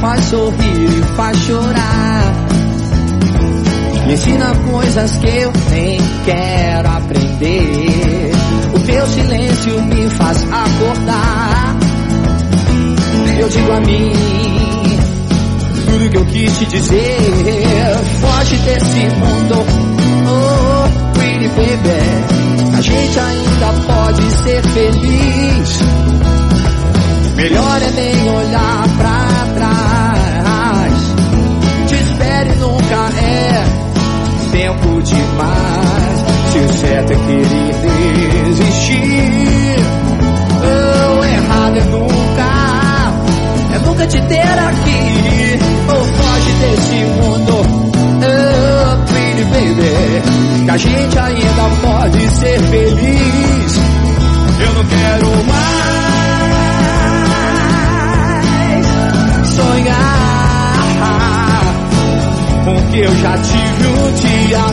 faz sorrir e faz chorar. Me ensina coisas que eu nem quero aprender. O teu silêncio me faz acordar. Eu digo a mim tudo que eu quis te dizer. Foge desse mundo, oh, pretty baby. A gente ainda pode ser feliz. Melhor é nem olhar pra trás. Desespere nunca é tempo demais. Se o certo é querer desistir, o errado é nunca te ter aqui. Oh, foge desse mundo, oh, pretty baby, que a gente ainda pode ser feliz. Eu não quero mais sonhar com o que eu já tive um dia,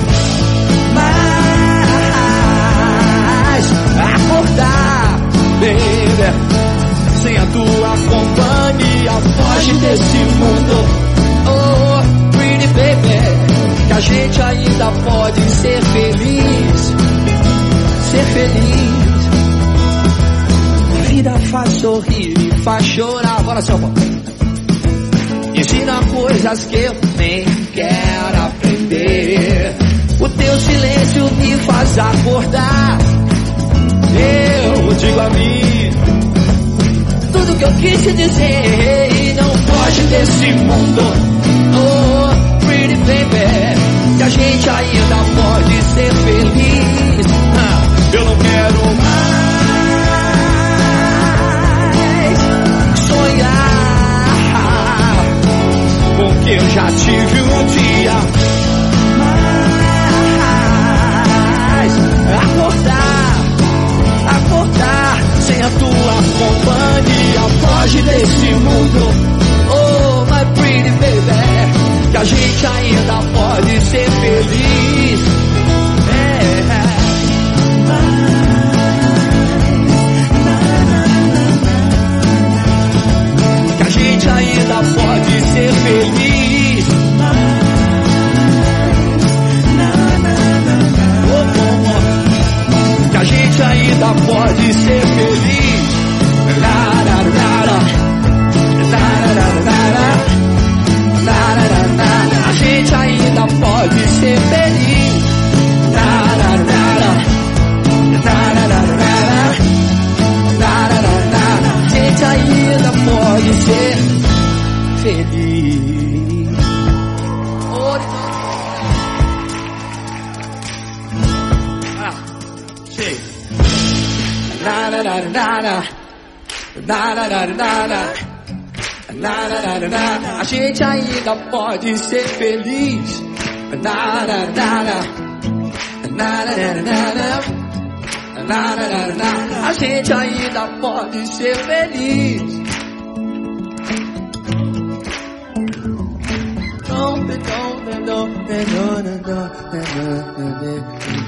mas acordar, baby, sem a tua companhia. Foge desse mundo, oh, pretty baby, que a gente ainda pode ser feliz. Ser feliz. A vida faz sorrir e faz chorar. Bora, seu amor. Ensina coisas que eu nem quero aprender. O teu silêncio me faz acordar. Eu digo a mim tudo que eu quis te dizer. E não foge desse mundo, oh, pretty baby, que a gente ainda pode ser feliz. Eu não quero mais sonhar com o que eu já tive um dia, mas acordar sem a tua companhia. Foge desse mundo, oh, my pretty baby, que a gente ainda pode ser feliz. Que a gente ainda pode ser feliz. Que a gente ainda pode ser feliz. A gente ainda pode ser feliz. A gente ainda pode ser feliz. A gente ainda pode ser feliz. A gente ainda pode ser feliz. Don't